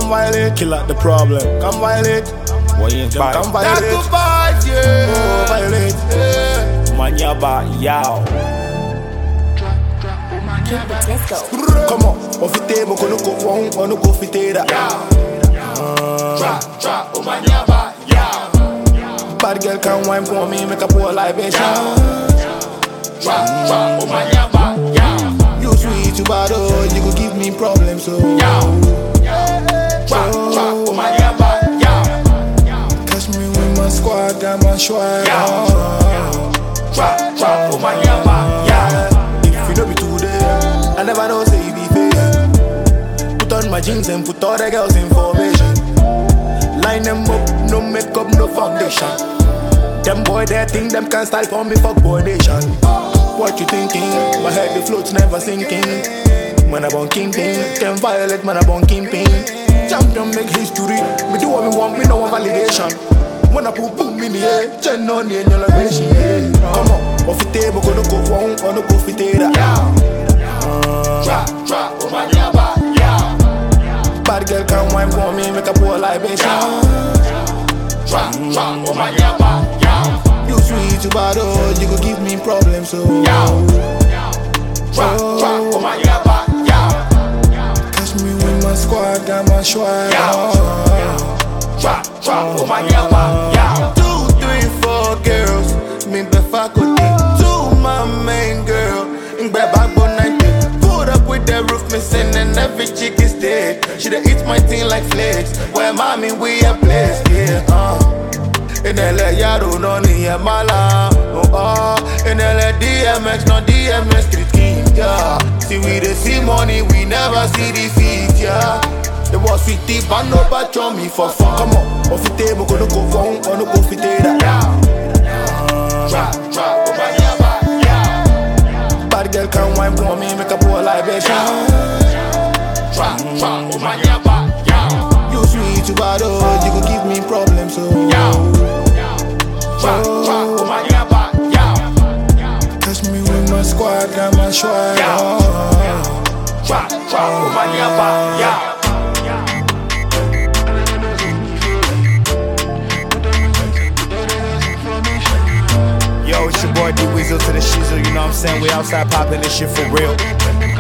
come violate. Kill out the problem, come violate. What you buy? Come violate. That's the vibes, yeah. Oh, violate. Manyaba, yow. Let's go. Come on, off the table, go look up one, or no go fit that. Trap, oh my yaba, yeah. Bad girl can wine for me, make a poor libation. Trap, oh my yaba, yeah. You sweet, you bad, oh, you go give me problems, so. Trap, oh my yaba, yeah. Catch me with my squad, got my swag. Trap, oh my yaba, yeah. If you know me today, I never know say you be fake. Put on my jeans and put all the girls in formation. Line them up, no makeup, no foundation. Them boy, they think them can style for me, fuck boy nation. What you thinking? My head the floats never sinking. Man I born kingpin, can violate man I born kingpin. Champion make history, me do what me want, me no one validation. When I put boom in the air, turn on the elevation. Come on, off the table, go look up one, or no go fit that. Trap, oh my yaba, yeah. Bad girl can wine for me, make a poor libation. Trap, oh my yaba, yeah. You sweet, you bad, oh, you go give me problems, so. Trap, oh my yaba, yeah. Catch me with my squad, got my swag. Trap, oh my yaba, yeah. 2, 3, 4 girls, me be faculty. 2 my main girl, in bed back for 90. Put up with the roof missing and every chick is dead. She da eat my thing like flakes. Where mommy we a place, yeah. In LA, yaro no ni a mala. In LA, DMX no DMX street king, yeah. See we dey see money, we never see defeat, yeah. The was 50, but no batch on me for fun. Come on, off the table, go look up one, or no go fit that. Trap, oh my yaba, yeah. Bad girl can wine for me, make a poor libation. Trap, oh my yaba, yeah. You sweet, you bad, oh, you go give me problems, so. Trap, oh my yaba, yeah. Catch me with my squad, got my swag. Trap, oh my yaba, yeah. Yo, it's your boy D Weasel to the Shizzle, you know what I'm saying? We outside popping this shit for real.